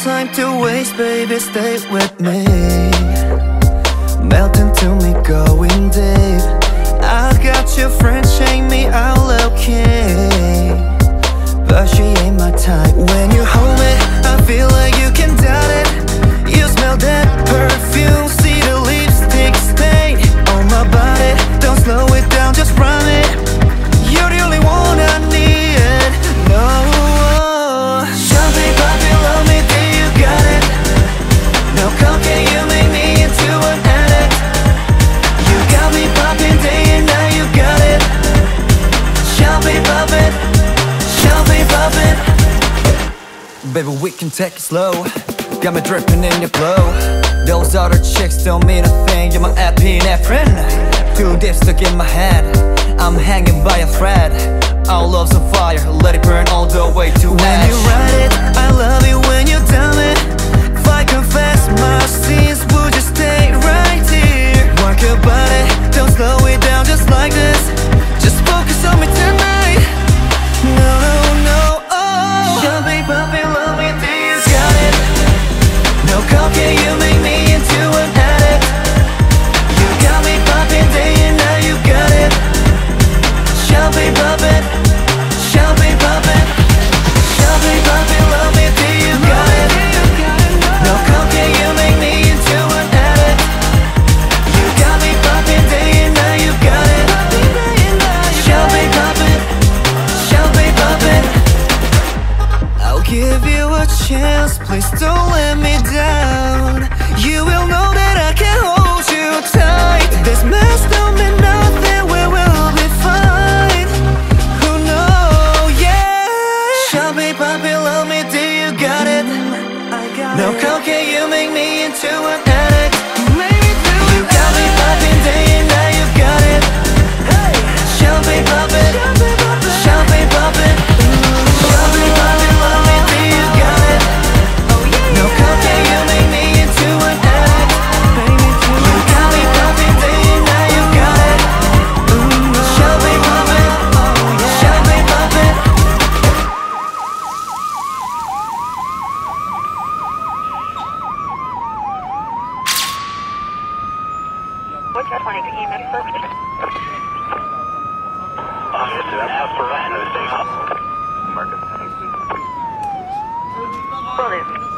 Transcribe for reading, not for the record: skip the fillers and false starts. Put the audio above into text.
time to waste, baby, stay with me. Melt into me, going deep. I got your friend, shake me out low-key, but she ain't my type. When you hold me, I feel like you can doubt it. You smell that perfume, see the lipstick stain on my body. Don't slow it down, just run it. You're the only one I need. No, champagne poppin', love me, do you got it? No cocaine, you make me into an addict. You got me poppin' day and night, you got it. Champagne poppin', champagne poppin'. Baby, we can take it slow. Got me dripping in your glow. Those other chicks don't mean a thing. You're my epinephrine. Too deep, stuck in my head. I'm hanging by a thread. Our love's on fire, let it burn all the way to ash. When you ride it, I love it when you dumb it. If I confess my sins, would you stay right here? Work your body, don't slow it down just like this. Just focus on me tonight. No, no, no, oh. Champagne poppin', love me, do you got it? No cocaine, you make me into an addict. You got me poppin' day and night, you got it. Champagne poppin', champagne poppin', champagne poppin', love me, do you got it? No cocaine, you make me into an addict. You got me poppin' day and night, you got it. Champagne poppin', champagne poppin'. I'll give you a chance, please don't let me down. You will know that I can hold you tight. This mess don't mean nothing, we will be fine. Who knows, yeah. Champagne poppin', love me, do you got it? No cocaine, you make me into an addict. You got me poppin' day and night, you got it. Champagne poppin', champagne poppin', champagne poppin', love me, do you got it? No cocaine, you make me into an addict. You got me poppin' day and night, you got it. Champagne poppin', champagne poppin'. What's that funny? Can you make it first? Marcus, please. Brother.